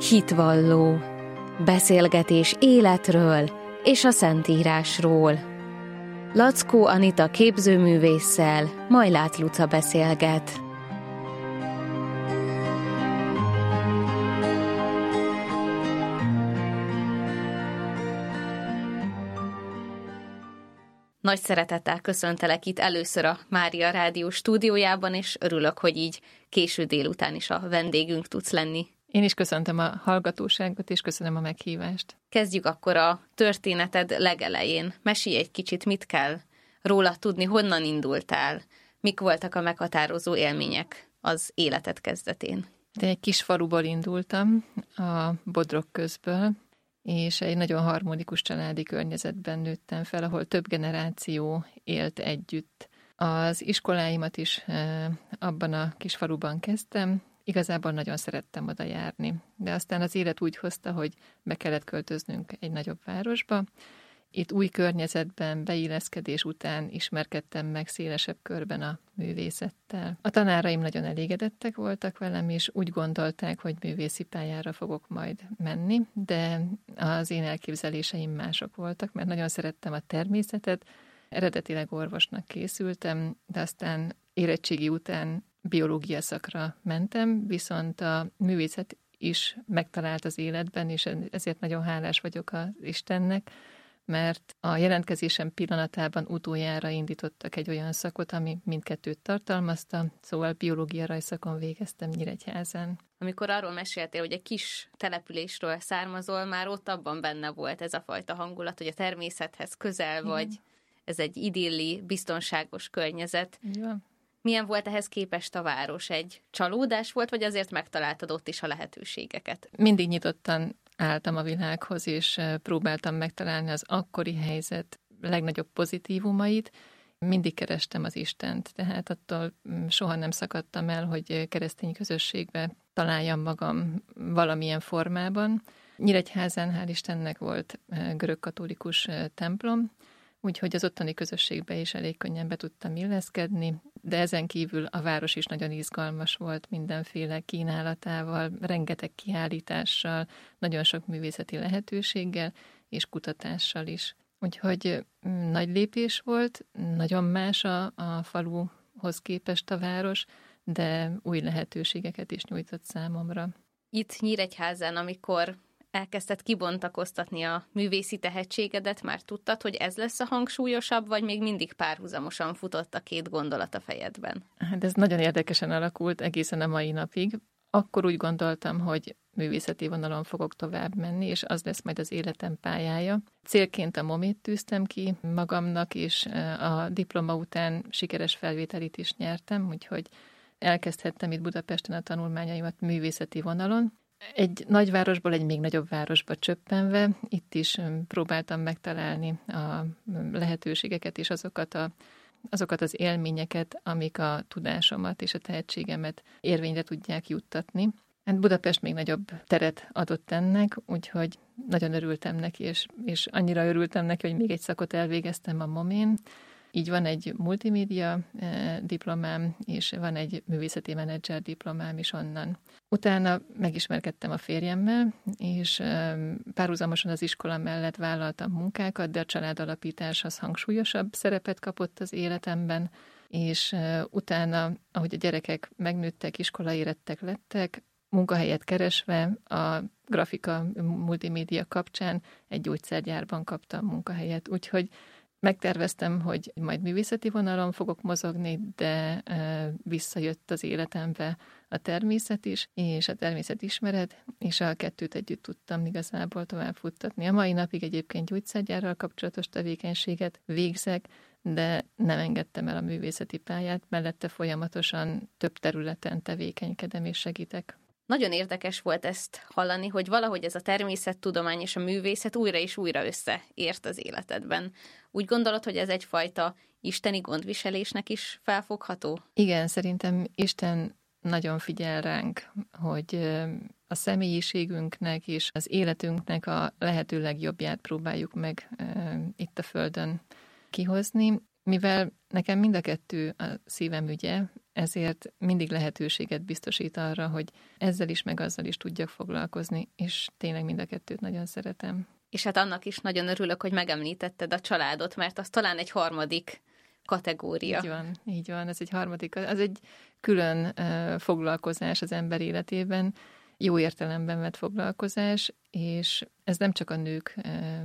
Hitvalló. Beszélgetés életről és a Szentírásról. Lackó Anita képzőművésszel Majlát Luca beszélget. Nagy szeretettel köszöntelek itt először a Mária Rádió stúdiójában, és örülök, hogy így késő délután is a vendégünk tudsz lenni. Én is köszöntöm a hallgatóságot, és köszönöm a meghívást. Kezdjük akkor a történeted legelején. Mesélj egy kicsit, mit kell róla tudni, honnan indultál, mik voltak a meghatározó élmények az életed kezdetén. De egy kis faluból indultam, a Bodrog közből, és egy nagyon harmonikus családi környezetben nőttem fel, ahol több generáció élt együtt. Az iskoláimat is abban a kis faluban kezdtem, igazából nagyon szerettem oda járni, de aztán az élet úgy hozta, hogy be kellett költöznünk egy nagyobb városba. Itt új környezetben, beilleszkedés után ismerkedtem meg szélesebb körben a művészettel. A tanáraim nagyon elégedettek voltak velem, és úgy gondolták, hogy művészi pályára fogok majd menni, de az én elképzeléseim mások voltak, mert nagyon szerettem a természetet. Eredetileg orvosnak készültem, de aztán érettségi után biológia szakra mentem, viszont a művészet is megtalált az életben, és ezért nagyon hálás vagyok az Istennek, mert a jelentkezésem pillanatában utoljára indítottak egy olyan szakot, ami mindkettőt tartalmazta, szóval biológia rajszakon végeztem Nyíregyházán. Amikor arról meséltél, hogy egy kis településről származol, már ott abban benne volt ez a fajta hangulat, hogy a természethez közel vagy, ez egy idilli, biztonságos környezet. Igen. Milyen volt ehhez képest a város? Egy csalódás volt, vagy azért megtaláltad ott is a lehetőségeket? Mindig nyitottan álltam a világhoz, és próbáltam megtalálni az akkori helyzet legnagyobb pozitívumait. Mindig kerestem az Istent, tehát attól soha nem szakadtam el, hogy keresztény közösségbe találjam magam valamilyen formában. Nyíregyházán hál' Istennek volt görögkatolikus templom, úgyhogy az ottani közösségbe is elég könnyen be tudtam illeszkedni, de ezen kívül a város is nagyon izgalmas volt mindenféle kínálatával, rengeteg kiállítással, nagyon sok művészeti lehetőséggel és kutatással is. Úgyhogy nagy lépés volt, nagyon más a faluhoz képest a város, de új lehetőségeket is nyújtott számomra. Itt Nyíregyházán, amikor elkezdted kibontakoztatni a művészi tehetségedet, már tudtad, hogy ez lesz a hangsúlyosabb, vagy még mindig párhuzamosan futott a két gondolat a fejedben? Hát ez nagyon érdekesen alakult egészen a mai napig. Akkor úgy gondoltam, hogy művészeti vonalon fogok tovább menni, és az lesz majd az életem pályája. Célként a MOMÉt tűztem ki magamnak, és a diploma után sikeres felvételit is nyertem, úgyhogy elkezdhettem itt Budapesten a tanulmányaimat művészeti vonalon. Egy nagyvárosból egy még nagyobb városba csöppenve, itt is próbáltam megtalálni a lehetőségeket és azokat az élményeket, amik a tudásomat és a tehetségemet érvényre tudják juttatni. Hát Budapest még nagyobb teret adott ennek, úgyhogy nagyon örültem neki, és annyira örültem neki, hogy még egy szakot elvégeztem a MOMÉn. Így van egy multimédia diplomám, és van egy művészeti menedzser diplomám is onnan. Utána megismerkedtem a férjemmel, és párhuzamosan az iskola mellett vállaltam munkákat, de a családalapítás az hangsúlyosabb szerepet kapott az életemben, és utána, ahogy a gyerekek megnőttek, iskolaérettek lettek, munkahelyet keresve a grafika multimédia kapcsán egy gyógyszergyárban kaptam munkahelyet, úgyhogy megterveztem, hogy majd művészeti vonalon fogok mozogni, de visszajött az életembe a természet is, és a természetismeret, és a kettőt együtt tudtam igazából tovább futtatni. A mai napig egyébként gyógyszergyárral kapcsolatos tevékenységet végzek, de nem engedtem el a művészeti pályát, mellette folyamatosan több területen tevékenykedem és segítek. Nagyon érdekes volt ezt hallani, hogy valahogy ez a természettudomány és a művészet újra és újra összeért az életedben. Úgy gondolod, hogy ez egyfajta isteni gondviselésnek is felfogható? Igen, szerintem Isten nagyon figyel ránk, hogy a személyiségünknek és az életünknek a lehető legjobbját próbáljuk meg itt a Földön kihozni. Mivel nekem mind a kettő a szívem ügye, ezért mindig lehetőséget biztosít arra, hogy ezzel is, meg azzal is tudjak foglalkozni, és tényleg mind a kettőt nagyon szeretem. És hát annak is nagyon örülök, hogy megemlítetted a családot, mert az talán egy harmadik kategória. Így van, ez egy harmadik, az egy külön foglalkozás az ember életében, jó értelemben vett foglalkozás, és ez nem csak a nők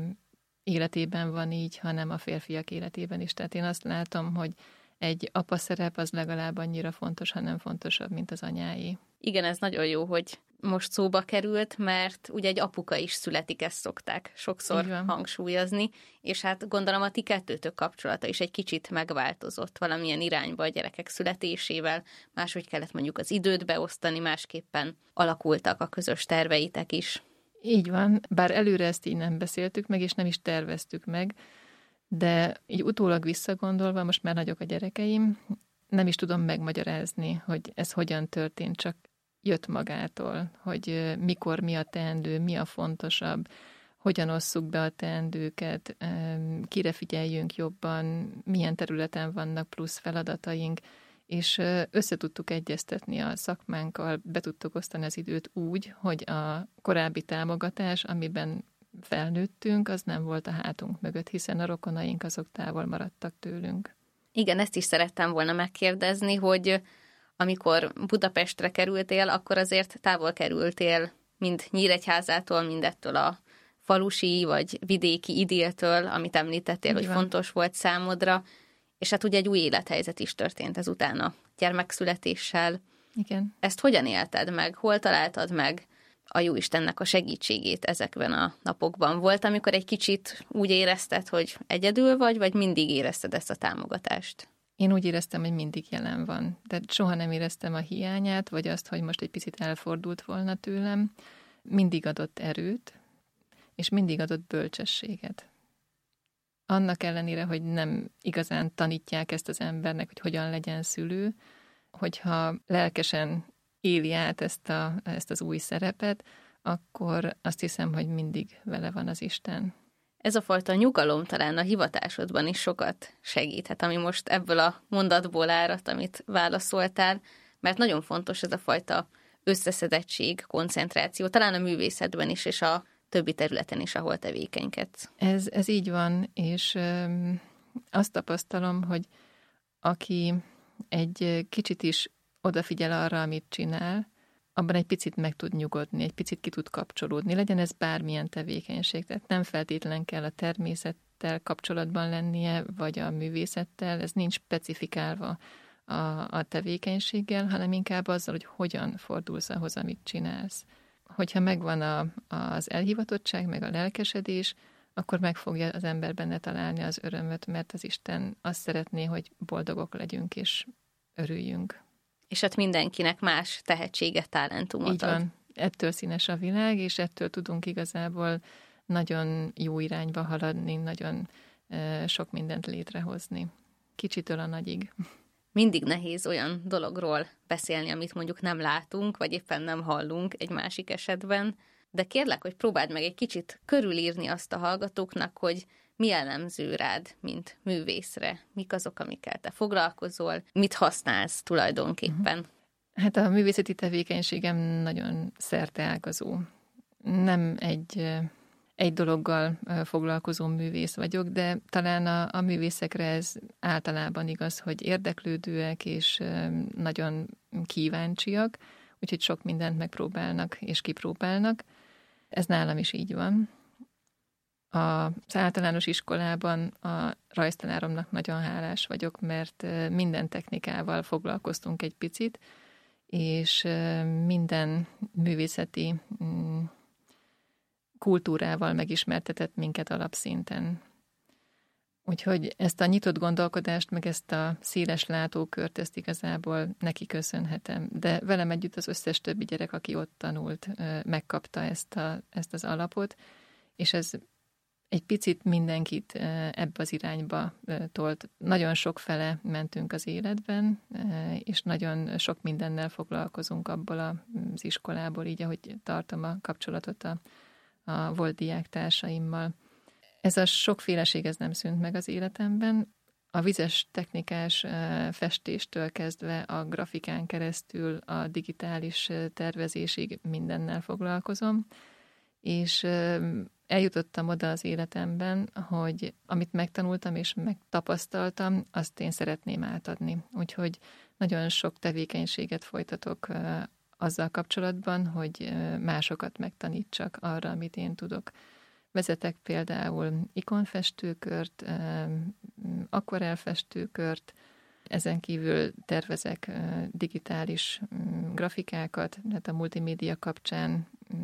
életében van így, hanem a férfiak életében is. Tehát én azt látom, hogy egy apa szerep az legalább annyira fontos, hanem fontosabb, mint az anyái. Igen, ez nagyon jó, hogy most szóba került, mert ugye egy apuka is születik, ezt szokták sokszor hangsúlyozni, és hát gondolom a ti kettőtök kapcsolata is egy kicsit megváltozott valamilyen irányba a gyerekek születésével, máshogy kellett mondjuk az időt beosztani, másképpen alakultak a közös terveitek is. Így van, bár előre ezt így nem beszéltük meg, és nem is terveztük meg, de így utólag visszagondolva, most már nagyok a gyerekeim, nem is tudom megmagyarázni, hogy ez hogyan történt, csak jött magától, hogy mikor mi a teendő, mi a fontosabb, hogyan osszuk be a teendőket, kire figyeljünk jobban, milyen területen vannak plusz feladataink, és összetudtuk egyeztetni a szakmánkkal, be tudtuk osztani az időt úgy, hogy a korábbi támogatás, amiben felnőttünk, az nem volt a hátunk mögött, hiszen a rokonaink azok távol maradtak tőlünk. Igen, ezt is szerettem volna megkérdezni, hogy amikor Budapestre kerültél, akkor azért távol kerültél mind Nyíregyházától, mind ettől a falusi vagy vidéki idilltől, amit említettél, hogy fontos volt számodra, és hát ugye egy új élethelyzet is történt ezután a gyermekszületéssel. Igen. Ezt hogyan élted meg? Hol találtad meg a Jóistennek a segítségét ezekben a napokban? Volt, amikor egy kicsit úgy érezted, hogy egyedül vagy mindig érezted ezt a támogatást? Én úgy éreztem, hogy mindig jelen van. De soha nem éreztem a hiányát, vagy azt, hogy most egy picit elfordult volna tőlem. Mindig adott erőt, és mindig adott bölcsességet. Annak ellenére, hogy nem igazán tanítják ezt az embernek, hogy hogyan legyen szülő, hogyha lelkesen éli át ezt az új szerepet, akkor azt hiszem, hogy mindig vele van az Isten. Ez a fajta nyugalom talán a hivatásodban is sokat segíthet, ami most ebből a mondatból árat, amit válaszoltál, mert nagyon fontos ez a fajta összeszedettség, koncentráció, talán a művészetben is, és a többi területen is, ahol tevékenykedsz. Ez így van, és azt tapasztalom, hogy aki egy kicsit is odafigyel arra, amit csinál, abban egy picit meg tud nyugodni, egy picit ki tud kapcsolódni, legyen ez bármilyen tevékenység. Tehát nem feltétlenül kell a természettel kapcsolatban lennie, vagy a művészettel, ez nincs specifikálva a tevékenységgel, hanem inkább azzal, hogy hogyan fordulsz ahhoz, amit csinálsz. Hogyha megvan az elhivatottság, meg a lelkesedés, akkor meg fogja az ember benne találni az örömöt, mert az Isten azt szeretné, hogy boldogok legyünk és örüljünk. És hát mindenkinek más tehetséget, talentumot Így van. Ettől színes a világ, és ettől tudunk igazából nagyon jó irányba haladni, nagyon sok mindent létrehozni. Kicsitől a nagyig. Mindig nehéz olyan dologról beszélni, amit mondjuk nem látunk, vagy éppen nem hallunk egy másik esetben, de kérlek, hogy próbáld meg egy kicsit körülírni azt a hallgatóknak, hogy mi jellemző rád, mint művészre, mik azok, amikkel te foglalkozol, mit használsz tulajdonképpen. Hát a művészeti tevékenységem nagyon szerteágazó. Nem egy dologgal foglalkozó művész vagyok, de talán a művészekre ez általában igaz, hogy érdeklődőek és nagyon kíváncsiak, úgyhogy sok mindent megpróbálnak és kipróbálnak. Ez nálam is így van. Az általános iskolában a rajztanáromnak nagyon hálás vagyok, mert minden technikával foglalkoztunk egy picit, és minden művészeti kultúrával megismertetett minket alapszinten. Úgyhogy ezt a nyitott gondolkodást, meg ezt a széles látókört, ezt igazából neki köszönhetem. De velem együtt az összes többi gyerek, aki ott tanult, megkapta ezt az alapot, és ez egy picit mindenkit ebbe az irányba tolt. Nagyon sokfele mentünk az életben, és nagyon sok mindennel foglalkozunk abból az iskolából, így ahogy tartom a kapcsolatot a volt diáktársaimmal. Ez a sokféleség ez nem szűnt meg az életemben. A vizes technikás festéstől kezdve a grafikán keresztül a digitális tervezésig mindennel foglalkozom, és eljutottam oda az életemben, hogy amit megtanultam és megtapasztaltam, azt én szeretném átadni. Úgyhogy nagyon sok tevékenységet folytatok azzal kapcsolatban, hogy másokat megtanítsak arra, amit én tudok. Vezetek például ikonfestőkört, akvarelfestőkört, ezen kívül tervezek digitális grafikákat, tehát a multimédia kapcsán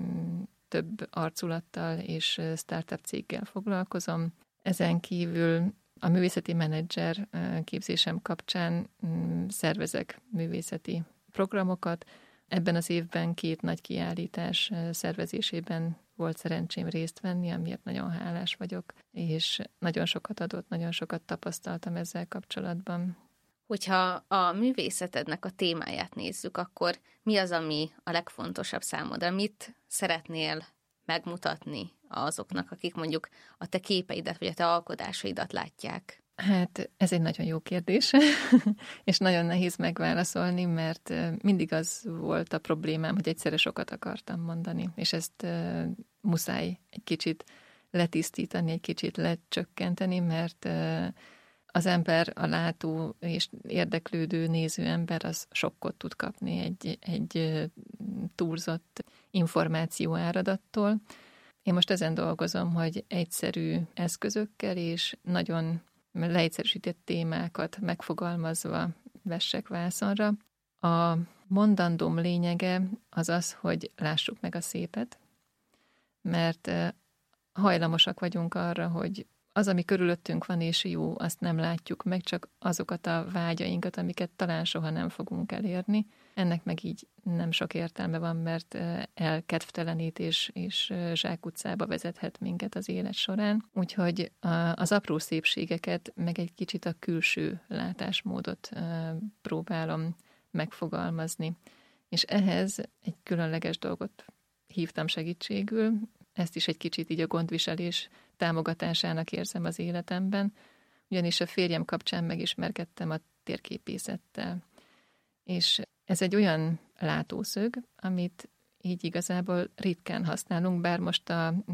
több arculattal és startup céggel foglalkozom. Ezen kívül a művészeti menedzser képzésem kapcsán szervezek művészeti programokat. Ebben az évben 2 nagy kiállítás szervezésében volt szerencsém részt venni, amiért nagyon hálás vagyok, és nagyon sokat adott, nagyon sokat tapasztaltam ezzel kapcsolatban. Hogyha a művészetednek a témáját nézzük, akkor mi az, ami a legfontosabb számodra? Mit szeretnél megmutatni azoknak, akik mondjuk a te képeidet, vagy a te alkotásaidat látják? Hát ez egy nagyon jó kérdés, és nagyon nehéz megválaszolni, mert mindig az volt a problémám, hogy egyszerre sokat akartam mondani, és ezt muszáj egy kicsit letisztítani, egy kicsit lecsökkenteni, mert az ember, a látó és érdeklődő, néző ember az sokkot tud kapni egy túlzott információ áradattól. Én most ezen dolgozom, hogy egyszerű eszközökkel és nagyon leegyszerűsített témákat megfogalmazva vessek vászonra. A mondandóm lényege az az, hogy lássuk meg a szépet, mert hajlamosak vagyunk arra, hogy az, ami körülöttünk van és jó, azt nem látjuk meg, csak azokat a vágyainkat, amiket talán soha nem fogunk elérni. Ennek meg így nem sok értelme van, mert elkedvtelenít és zsákutcába vezethet minket az élet során. Úgyhogy az apró szépségeket, meg egy kicsit a külső látásmódot próbálom megfogalmazni. És ehhez egy különleges dolgot hívtam segítségül, ezt is egy kicsit így a gondviselés támogatásának érzem az életemben, ugyanis a férjem kapcsán megismerkedtem a térképészettel. És ez egy olyan látószög, amit így igazából ritkán használunk, bár most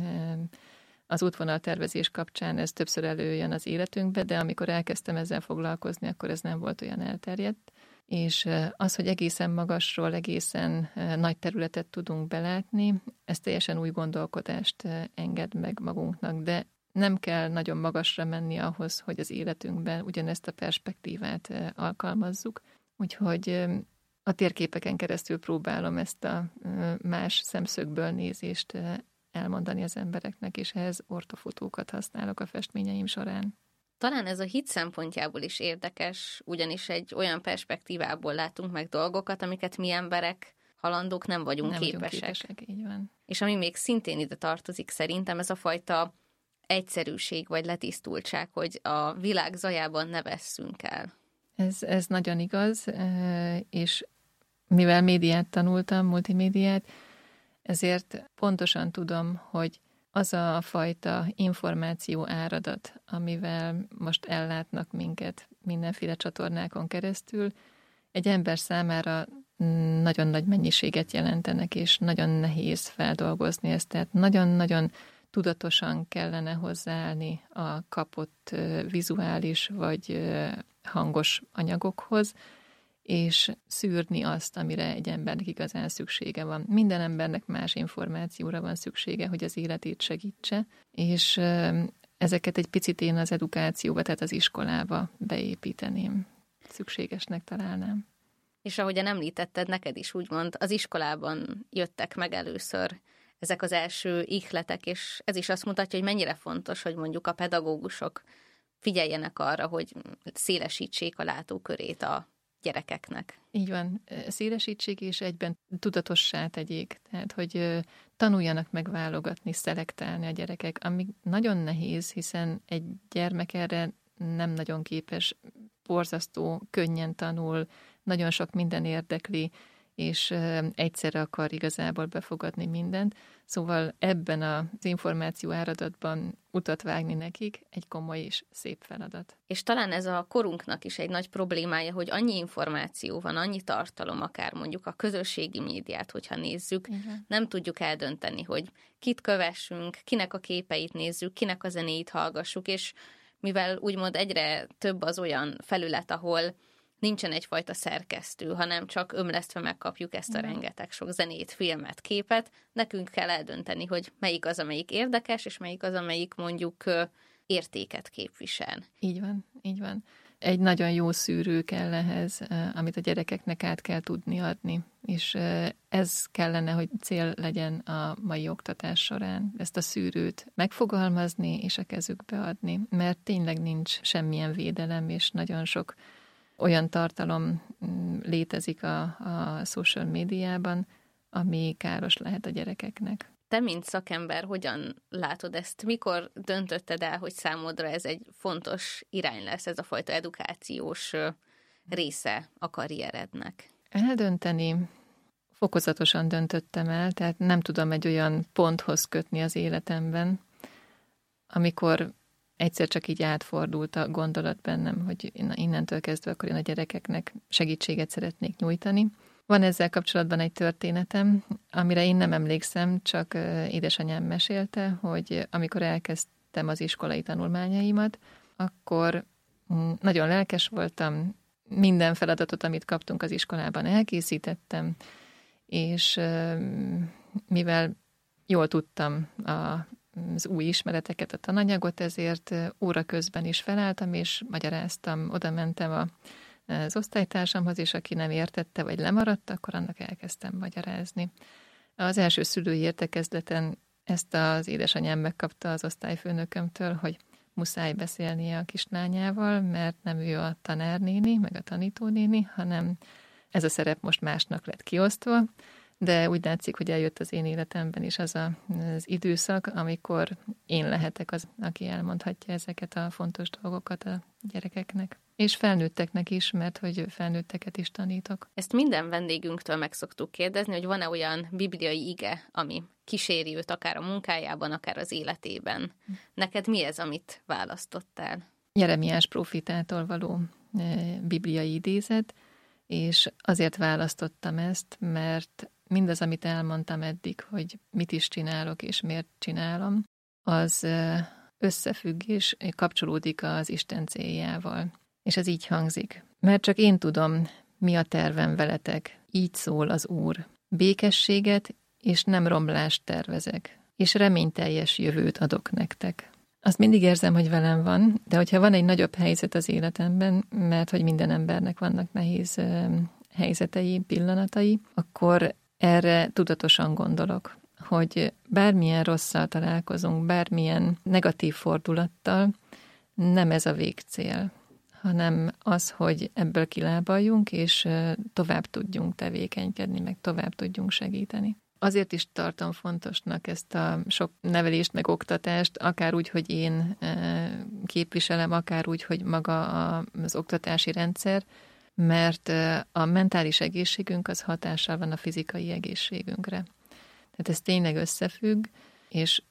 az útvonaltervezés kapcsán ez többször előjön az életünkbe, de amikor elkezdtem ezzel foglalkozni, akkor ez nem volt olyan elterjedt. És az, hogy egészen magasról, egészen nagy területet tudunk belátni, ez teljesen új gondolkodást enged meg magunknak, de nem kell nagyon magasra menni ahhoz, hogy az életünkben ugyanezt a perspektívát alkalmazzuk. Úgyhogy a térképeken keresztül próbálom ezt a más szemszögből nézést elmondani az embereknek, és ehhez ortofotókat használok a festményeim során. Talán ez a hit szempontjából is érdekes, ugyanis egy olyan perspektívából látunk meg dolgokat, amiket mi emberek, halandók nem vagyunk képesek. Így van. És ami még szintén ide tartozik szerintem, ez a fajta egyszerűség vagy letisztultság, hogy a világ zajában ne vesszünk el. Ez nagyon igaz, és mivel médiát tanultam, multimédiát, ezért pontosan tudom, hogy az a fajta információ áradat, amivel most ellátnak minket mindenféle csatornákon keresztül, egy ember számára nagyon nagy mennyiséget jelentenek, és nagyon nehéz feldolgozni ezt. Tehát nagyon-nagyon tudatosan kellene hozzáállni a kapott vizuális vagy hangos anyagokhoz, és szűrni azt, amire egy embernek igazán szüksége van. Minden embernek más információra van szüksége, hogy az életét segítse, és ezeket egy picit én az edukációba, tehát az iskolába beépíteném. Szükségesnek találnám. És ahogyan említetted, neked is úgymond az iskolában jöttek meg először ezek az első ihletek, és ez is azt mutatja, hogy mennyire fontos, hogy mondjuk a pedagógusok figyeljenek arra, hogy szélesítsék a látókörét a gyerekeknek. Így van, szélesítsék és egyben tudatossá tegyék, tehát hogy tanuljanak megválogatni, szelektálni a gyerekek, ami nagyon nehéz, hiszen egy gyermek erre nem nagyon képes, borzasztó, könnyen tanul, nagyon sok minden érdekli, és egyszerre akar igazából befogadni mindent. Szóval ebben az információ áradatban utat vágni nekik egy komoly és szép feladat. És talán ez a korunknak is egy nagy problémája, hogy annyi információ van, annyi tartalom, akár mondjuk a közösségi médiát, hogyha nézzük, igen, nem tudjuk eldönteni, hogy kit kövessünk, kinek a képeit nézzük, kinek a zenéit hallgassuk, és mivel úgymond egyre több az olyan felület, ahol nincsen egyfajta szerkesztő, hanem csak ömlesztve megkapjuk ezt a rengeteg sok zenét, filmet, képet, nekünk kell eldönteni, hogy melyik az, amelyik érdekes, és melyik az, amelyik mondjuk értéket képvisel. Így van, így van. Egy nagyon jó szűrő kell ehhez, amit a gyerekeknek át kell tudni adni, és ez kellene, hogy cél legyen a mai oktatás során, ezt a szűrőt megfogalmazni és a kezükbe adni, mert tényleg nincs semmilyen védelem, és nagyon sok olyan tartalom létezik a social médiában, ami káros lehet a gyerekeknek. Te, mint szakember, hogyan látod ezt? Mikor döntötted el, hogy számodra ez egy fontos irány lesz, ez a fajta edukációs része a karrierednek? Eldönteni fokozatosan döntöttem el, tehát nem tudom egy olyan ponthoz kötni az életemben, amikor egyszer csak így átfordult a gondolat bennem, hogy innentől kezdve akkor én a gyerekeknek segítséget szeretnék nyújtani. Van ezzel kapcsolatban egy történetem, amire én nem emlékszem, csak édesanyám mesélte, hogy amikor elkezdtem az iskolai tanulmányaimat, akkor nagyon lelkes voltam, minden feladatot, amit kaptunk az iskolában, elkészítettem, és mivel jól tudtam az új ismereteket, a tananyagot, ezért óra közben is felálltam, és magyaráztam, oda mentem az osztálytársamhoz, és aki nem értette, vagy lemaradt, akkor annak elkezdtem magyarázni. Az első szülői értekezleten ezt az édesanyám megkapta az osztályfőnökömtől, hogy muszáj beszélnie a kislányával, mert nem ő a tanárnéni, meg a tanítónéni, hanem ez a szerep most másnak lett kiosztva, de úgy látszik, hogy eljött az én életemben is az időszak, amikor én lehetek az, aki elmondhatja ezeket a fontos dolgokat a gyerekeknek. És felnőtteknek is, mert hogy felnőtteket is tanítok. Ezt minden vendégünktől meg szoktuk kérdezni, hogy van-e olyan bibliai ige, ami kíséri őt akár a munkájában, akár az életében. Neked mi ez, amit választottál? Jeremiás prófitától való bibliai idézet, és azért választottam ezt, mert mindaz, amit elmondtam eddig, hogy mit is csinálok és miért csinálom, az összefügg és kapcsolódik az Isten céljával. És ez így hangzik. Mert csak én tudom, mi a tervem veletek. Így szól az Úr. Békességet és nem romlást tervezek, és reményteljes jövőt adok nektek. Azt mindig érzem, hogy velem van, de hogyha van egy nagyobb helyzet az életemben, mert hogy minden embernek vannak nehéz helyzetei, pillanatai, akkor erre tudatosan gondolok, hogy bármilyen rosszal találkozunk, bármilyen negatív fordulattal, nem ez a végcél, hanem az, hogy ebből kilábaljunk, és tovább tudjunk tevékenykedni, meg tovább tudjunk segíteni. Azért is tartom fontosnak ezt a sok nevelést, meg oktatást, akár úgy, hogy én képviselem, akár úgy, hogy maga az oktatási rendszer, mert a mentális egészségünk az hatással van a fizikai egészségünkre. Tehát ez tényleg összefügg, és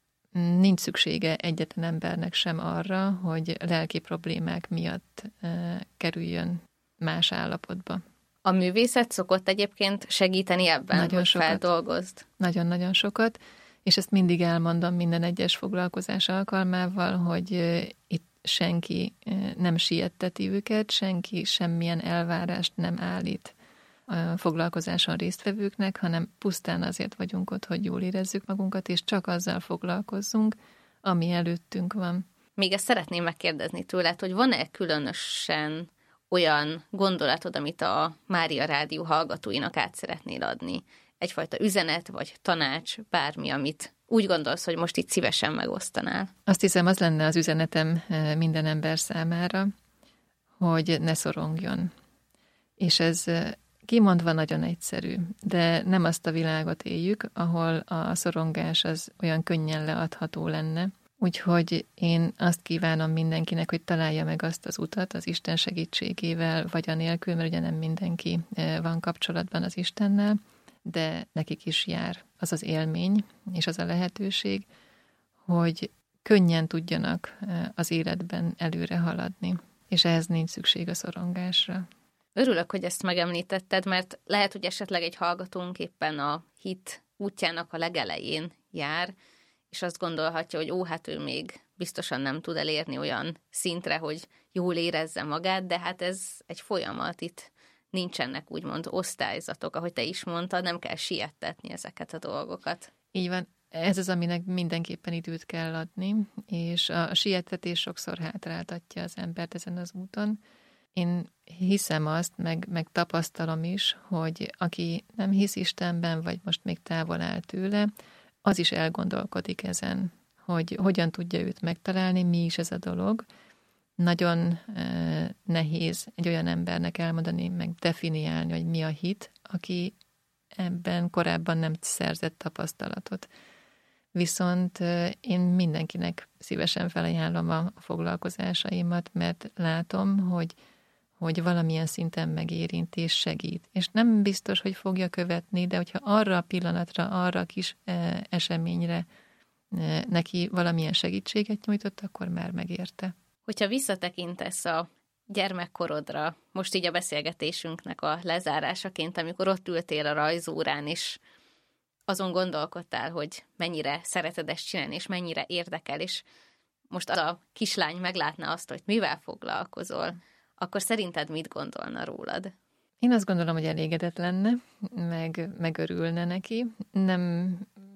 nincs szüksége egyetlen embernek sem arra, hogy lelki problémák miatt kerüljön más állapotba. A művészet szokott egyébként segíteni ebben, nagyon hogy sokat. feldolgozd? Nagyon-nagyon sokat, és ezt mindig elmondom minden egyes foglalkozás alkalmával, hogy itt senki nem sietteti őket, senki semmilyen elvárást nem állít a foglalkozáson résztvevőknek, hanem pusztán azért vagyunk ott, hogy jól érezzük magunkat, és csak azzal foglalkozzunk, ami előttünk van. Még ezt szeretném megkérdezni tőled, hogy van-e különösen olyan gondolatod, amit a Mária Rádió hallgatóinak át szeretnél adni? Egyfajta üzenet, vagy tanács, bármi, amit úgy gondolsz, hogy most itt szívesen megosztanál? Azt hiszem, az lenne az üzenetem minden ember számára, hogy ne szorongjon. És ez kimondva nagyon egyszerű, de nem azt a világot éljük, ahol a szorongás az olyan könnyen leadható lenne. Úgyhogy én azt kívánom mindenkinek, hogy találja meg azt az utat az Isten segítségével, vagy anélkül, mert ugye nem mindenki van kapcsolatban az Istennel, de nekik is jár az az élmény, és az a lehetőség, hogy könnyen tudjanak az életben előre haladni, és ehhez nincs szükség a szorongásra. Örülök, hogy ezt megemlítetted, mert lehet, hogy esetleg egy hallgatónk éppen a hit útjának a legelején jár, és azt gondolhatja, hogy hát ő még biztosan nem tud elérni olyan szintre, hogy jól érezze magát, de hát ez egy folyamat, itt nincsenek úgymond osztályzatok, ahogy te is mondtad, nem kell siettetni ezeket a dolgokat. Így van, ez az, aminek mindenképpen időt kell adni, és a siettetés sokszor hátráltatja az embert ezen az úton. Én hiszem azt, meg tapasztalom is, hogy aki nem hisz Istenben, vagy most még távol áll tőle, az is elgondolkodik ezen, hogy hogyan tudja őt megtalálni, mi is ez a dolog. Nagyon nehéz egy olyan embernek elmondani, meg definiálni, hogy mi a hit, aki ebben korábban nem szerzett tapasztalatot. Viszont én mindenkinek szívesen felajánlom a foglalkozásaimat, mert látom, hogy valamilyen szinten megérint és segít. És nem biztos, hogy fogja követni, de hogyha arra a pillanatra, arra a kis eseményre neki valamilyen segítséget nyújtott, akkor már megérte. Hogyha visszatekintesz a gyermekkorodra, most így a beszélgetésünknek a lezárásaként, amikor ott ültél a rajzórán, és azon gondolkodtál, hogy mennyire szereted ezt csinálni, és mennyire érdekel, és most az a kislány meglátna azt, hogy mivel foglalkozol, akkor szerinted mit gondolna rólad? Én azt gondolom, hogy elégedett lenne, meg örülne neki. Nem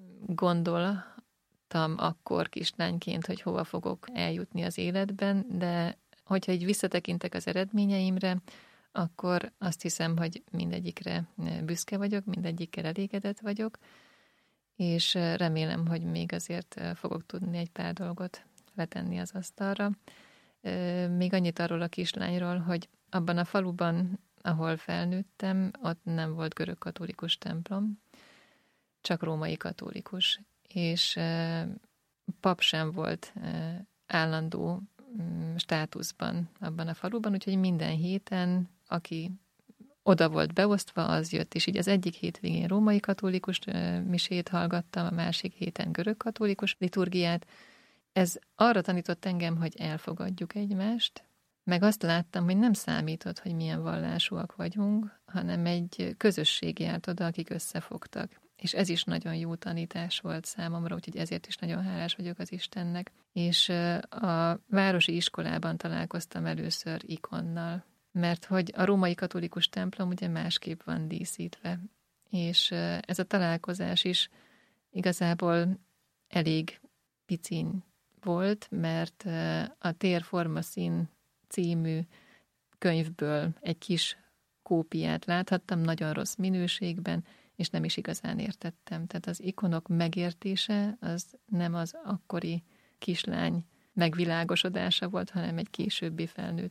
gondoltam akkor kislányként, hogy hova fogok eljutni az életben, de hogyha így visszatekintek az eredményeimre, akkor azt hiszem, hogy mindegyikre büszke vagyok, mindegyikkel elégedett vagyok, és remélem, hogy még azért fogok tudni egy pár dolgot letenni az asztalra. Még annyit arról a kislányról, hogy abban a faluban, ahol felnőttem, ott nem volt görögkatolikus templom, csak római katolikus, és pap sem volt állandó státuszban abban a faluban, úgyhogy minden héten, aki oda volt beosztva, az jött, és így az egyik hétvégén római katolikus misét hallgattam, a másik héten görögkatolikus liturgiát. Ez arra tanított engem, hogy elfogadjuk egymást, meg azt láttam, hogy nem számított, hogy milyen vallásúak vagyunk, hanem egy közösség járt oda, akik összefogtak. És ez is nagyon jó tanítás volt számomra, úgyhogy ezért is nagyon hálás vagyok az Istennek. És a városi iskolában találkoztam először ikonnal, mert hogy a római katolikus templom ugye másképp van díszítve. És ez a találkozás is igazából elég picin volt, mert a Térformaszín című könyvből egy kis kópiát láthattam, nagyon rossz minőségben, és nem is igazán értettem. Tehát az ikonok megértése az nem az akkori kislány megvilágosodása volt, hanem egy későbbi felnőtt